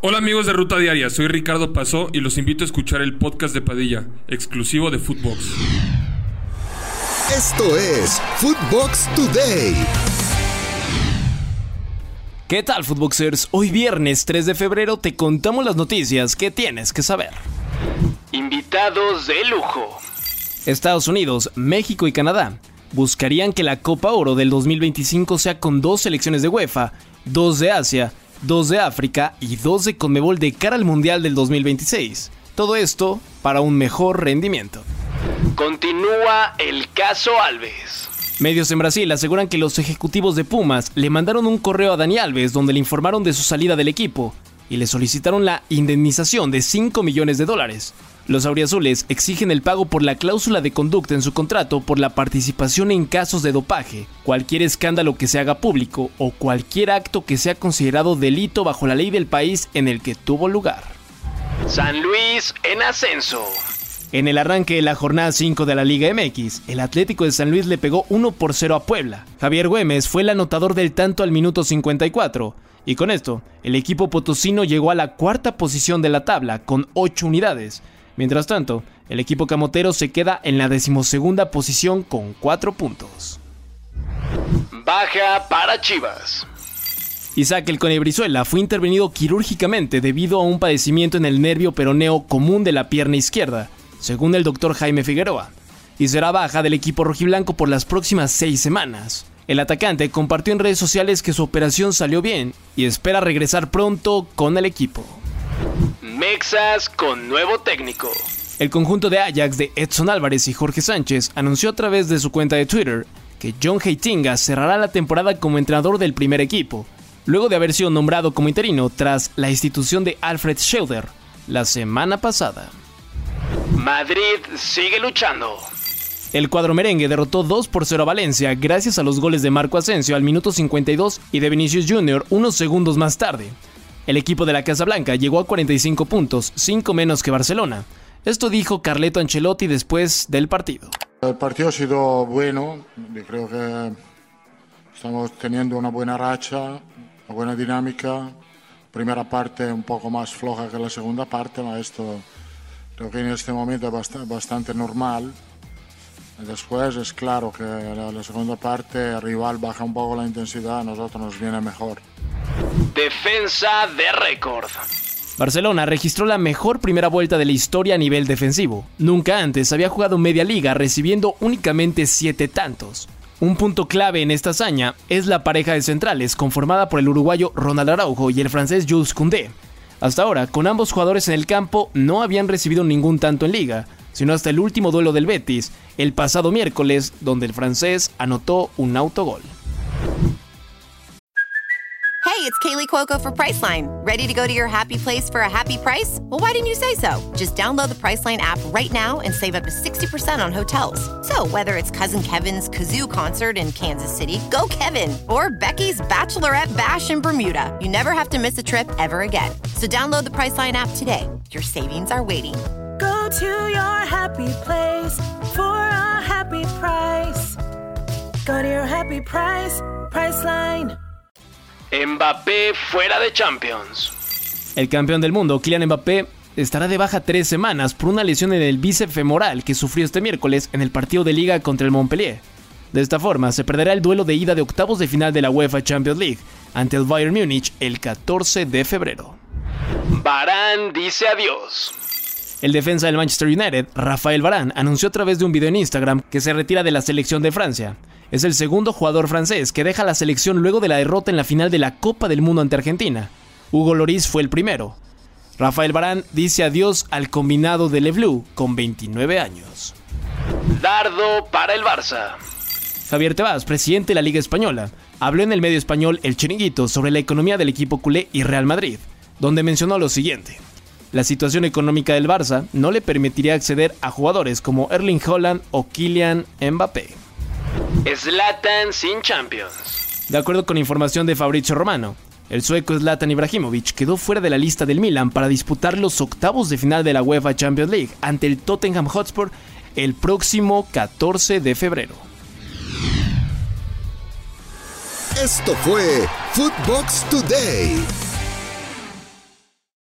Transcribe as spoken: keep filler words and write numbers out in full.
Hola amigos de Ruta Diaria, soy Ricardo Pasó y los invito a escuchar el podcast de Padilla, exclusivo de Footbox. Esto es Footbox Today. ¿Qué tal, Footboxers? Hoy viernes tres de febrero te contamos las noticias que tienes que saber. Invitados de lujo. Estados Unidos, México y Canadá buscarían que la Copa Oro del dos mil veinticinco sea con dos selecciones de UEFA, dos de Asia, dos de África y dos de Conmebol de cara al Mundial del dos mil veintiséis. Todo esto para un mejor rendimiento. Continúa el caso Alves. Medios en Brasil aseguran que los ejecutivos de Pumas le mandaron un correo a Dani Alves donde le informaron de su salida del equipo y le solicitaron la indemnización de cinco millones de dólares. Los auriazules exigen el pago por la cláusula de conducta en su contrato por la participación en casos de dopaje, cualquier escándalo que se haga público o cualquier acto que sea considerado delito bajo la ley del país en el que tuvo lugar. San Luis en ascenso. En el arranque de la jornada cinco de la Liga M X, el Atlético de San Luis le pegó uno por cero a Puebla. Javier Güemes fue el anotador del tanto al minuto cincuenta y cuatro, y con esto, el equipo potosino llegó a la cuarta posición de la tabla con ocho unidades. Mientras tanto, el equipo camotero se queda en la decimosegunda posición con cuatro puntos. Baja para Chivas. Isaac El Cone Brizuela fue intervenido quirúrgicamente debido a un padecimiento en el nervio peroneo común de la pierna izquierda, según el doctor Jaime Figueroa, y será baja del equipo rojiblanco por las próximas seis semanas. El atacante compartió en redes sociales que su operación salió bien y espera regresar pronto con el equipo. Mexas con nuevo técnico. El conjunto de Ajax de Edson Álvarez y Jorge Sánchez anunció a través de su cuenta de Twitter que John Heitinga cerrará la temporada como entrenador del primer equipo, luego de haber sido nombrado como interino tras la institución de Alfred Schelder la semana pasada. Madrid sigue luchando. El cuadro merengue derrotó dos por cero a Valencia gracias a los goles de Marco Asensio al minuto cincuenta y dos y de Vinicius Junior unos segundos más tarde. El equipo de la Casa Blanca llegó a cuarenta y cinco puntos, cinco menos que Barcelona. Esto dijo Carleto Ancelotti después del partido. El partido ha sido bueno, yo creo que estamos teniendo una buena racha, una buena dinámica. Primera parte un poco más floja que la segunda parte, pero esto creo que en este momento es bastante, bastante normal. Después es claro que la, la segunda parte el rival baja un poco la intensidad, a nosotros nos viene mejor. Defensa de récord. Barcelona registró la mejor primera vuelta de la historia a nivel defensivo. Nunca antes había jugado media liga recibiendo únicamente siete tantos. Un punto clave en esta hazaña es la pareja de centrales conformada por el uruguayo Ronald Araujo y el francés Jules Koundé. Hasta ahora, con ambos jugadores en el campo, no habían recibido ningún tanto en liga, sino hasta el último duelo del Betis, el pasado miércoles, donde el francés anotó un autogol. Hey, it's Kaylee Cuoco for Priceline. Ready to go to your happy place for a happy price? Well, why didn't you say so? Just download the Priceline app right now and save up to sixty percent on hotels. So whether it's Cousin Kevin's Kazoo Concert in Kansas City, go Kevin, or Becky's Bachelorette Bash in Bermuda, you never have to miss a trip ever again. So download the Priceline app today. Your savings are waiting. Go to your happy place for a happy price. Go to your happy price, Priceline. Mbappé fuera de Champions. El campeón del mundo, Kylian Mbappé, estará de baja tres semanas por una lesión en el bíceps femoral que sufrió este miércoles en el partido de liga contra el Montpellier. De esta forma, se perderá el duelo de ida de octavos de final de la UEFA Champions League ante el Bayern Múnich el catorce de febrero. Varane dice adiós. El defensa del Manchester United, Rafael Varane, anunció a través de un video en Instagram que se retira de la selección de Francia. Es el segundo jugador francés que deja la selección luego de la derrota en la final de la Copa del Mundo ante Argentina. Hugo Lloris fue el primero. Rafael Varane dice adiós al combinado de Le Bleu con veintinueve años. Dardo para el Barça. Javier Tebas, presidente de la Liga Española, habló en el medio español El Chiringuito sobre la economía del equipo culé y Real Madrid, donde mencionó lo siguiente. La situación económica del Barça no le permitiría acceder a jugadores como Erling Haaland o Kylian Mbappé. Zlatan sin Champions. De acuerdo con información de Fabrizio Romano, el sueco Zlatan Ibrahimovic quedó fuera de la lista del Milan para disputar los octavos de final de la UEFA Champions League ante el Tottenham Hotspur el próximo catorce de febrero. Esto fue Footbox Today.